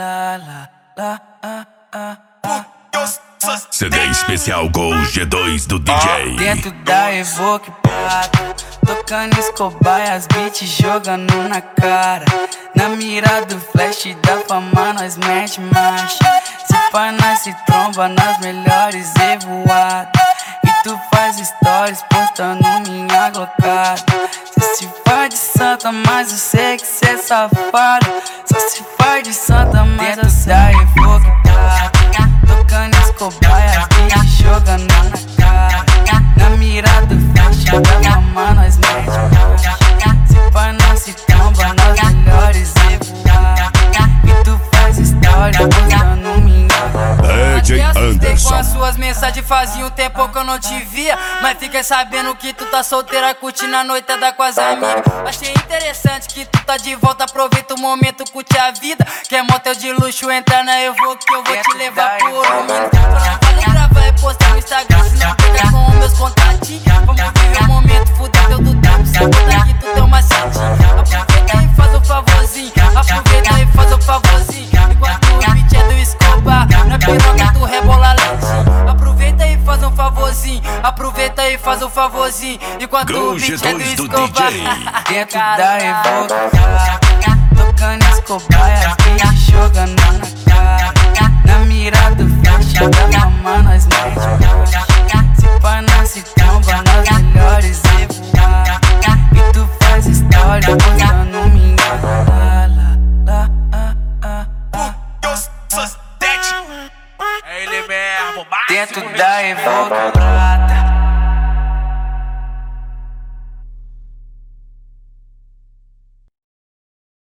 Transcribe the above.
CD especial Gol G2 do DJ. Dentro da Evoque Prata, tocando Escobar e as beats jogando na cara. Na mira do flash da fama nós mete marcha. Se pá nós se tromba nas melhores evoadas. E tu faz stories postando minha glocada. Cê se faz de santa, mas eu sei que cê é safado. Só se faz de santa, mas eu sei da Evoque Prata, tocando Escobar e as beats jogando na cara. Na mira do flash da fama nós mete marcha. Se pá nós se tromba nas melhores evoadas. E tu faz stories postando minha DJ Anderson. Com as suas mensagens fazia um tempo que eu não te via, mas fiquei sabendo que tu tá solteira, curtindo a noitada com as amigas. Achei interessante que tu tá de volta, aproveita o momento, curte a vida. Quer motel de luxo, entra na Evoque que eu vou te levar por um minuto. Não vale gravar e postar no Instagram, se não pega com os meus contatinhos. Vamos viver o momento, fuder teu do tempo, se botar que tu tem uma setinha. Aproveita e faz o favorzinho, aproveita e faz o favorzinho. Enquanto o beat é do Escobar, na piroca tu rebola lentinho. Aproveita e faz um favorzinho, aproveita e faz um favorzinho. Enquanto o beat é do Escobar. Dentro da Evoque Prata, tocando Escobar e as beats jogando na